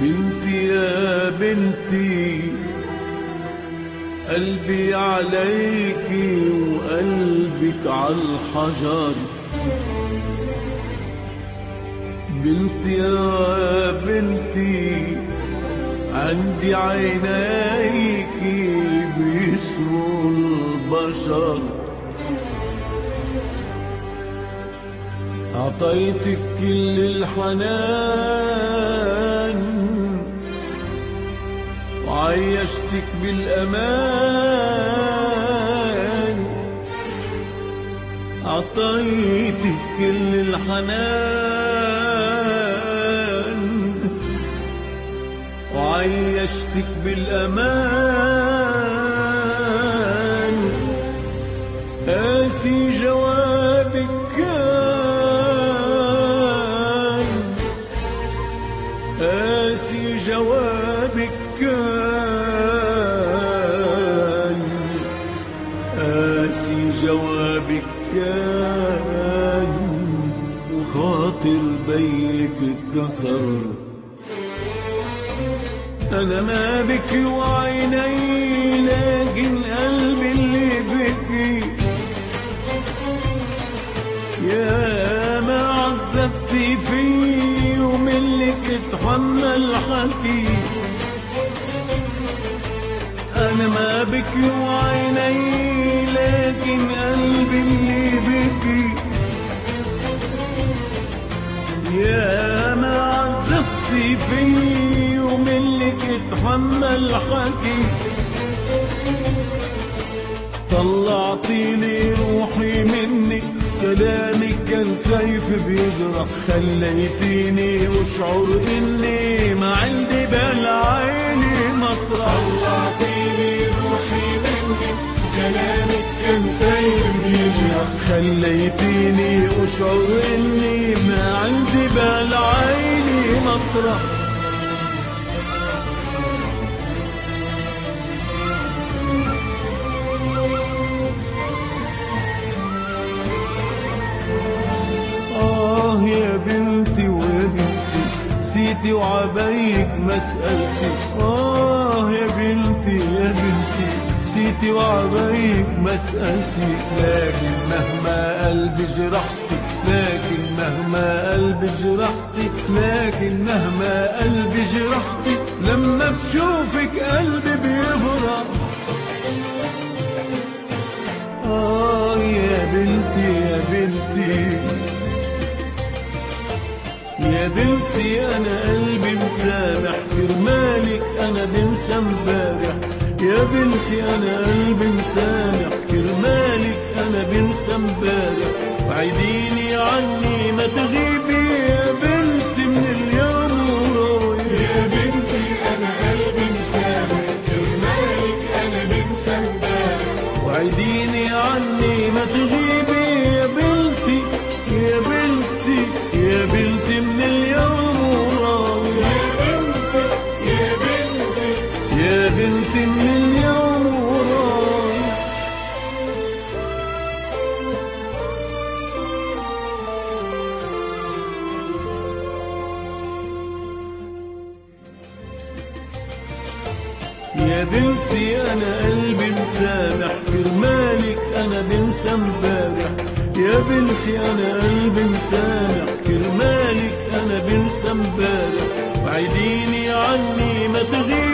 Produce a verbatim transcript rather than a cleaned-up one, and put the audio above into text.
بنتي يا بنتي قلبي عليكي وقلبك عالحجر. بنتي يا بنتي عندي عينيكي بيسووا البشر. أعطيتك كل الحنان وعيشتك بالأمان. أعطيتك كل الحنان وعيشتك بالأمان. قاسي جوابك كان، قاسي جوابك كان، قاسي جوابك كان وخاطر بيك اتكسر. أنا ما بكي وعيني لكن قلبي اللي بكي. يا ما عذبتي فيه ومنك اتحمل حكي. أنا ما بكي وعيني لكن قلبي اللي بكي. يا ما عذبتي فيه ومنك اتحمل حكي. طلعتي لي روحي منك، كلامك كان سيف بيجرح. خليتيني اشعر اني ما عندي بالعيني مطرح. طلعتي لي روحي منك، كلامك كان سيف بيجرح. خليتيني اشعر اني ما عندي بالعيني مطرح. يا بنتي ويا بنتي سيتي وعبايك مسألتي. آه يا بنتي يا بنتي سيتي وعبايك مسألتي. لكن مهما قلبي جرحتي، لكن مهما قلبي جرحتي، لكن مهما قلبي جرحتي، لما بشوفك قلبي بيفرح. آه يا بنتي يا بنتي يا بنتي أنا قلبي مسامح. كرمالك أنا بنسى امبارح. يا بنتي أنا قلبي مسامح. كرمالك أنا بنسى امبارح. وعديني عني ما تغيبي يا بنتي من اليوم ورايح. يا بنتي أنا قلبي مسامح. كرمالك أنا بنسى امبارح. وعديني عني ما تغيبي يا بنتي يا بنتي يا بنتي من اليوم ورايح. يا بنتي يا بنتي يا بنتي من اليوم ورايح. يا بنتي أنا قلبي مسامح. كرمالك أنا بنسى امبارح. يا بنتي أنا قلبي مسامح. كرمالك أنا بنسى امبارح. وعديني عني ما تغيبي